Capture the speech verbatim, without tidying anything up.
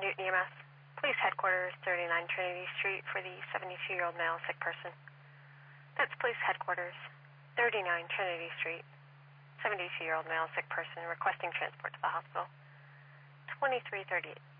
Newton E M S. Police headquarters, thirty-nine Trinity Street, for the seventy-two-year-old male sick person. That's police headquarters, thirty-nine Trinity Street, seventy-two-year-old male sick person requesting transport to the hospital. twenty-three thirty-eight.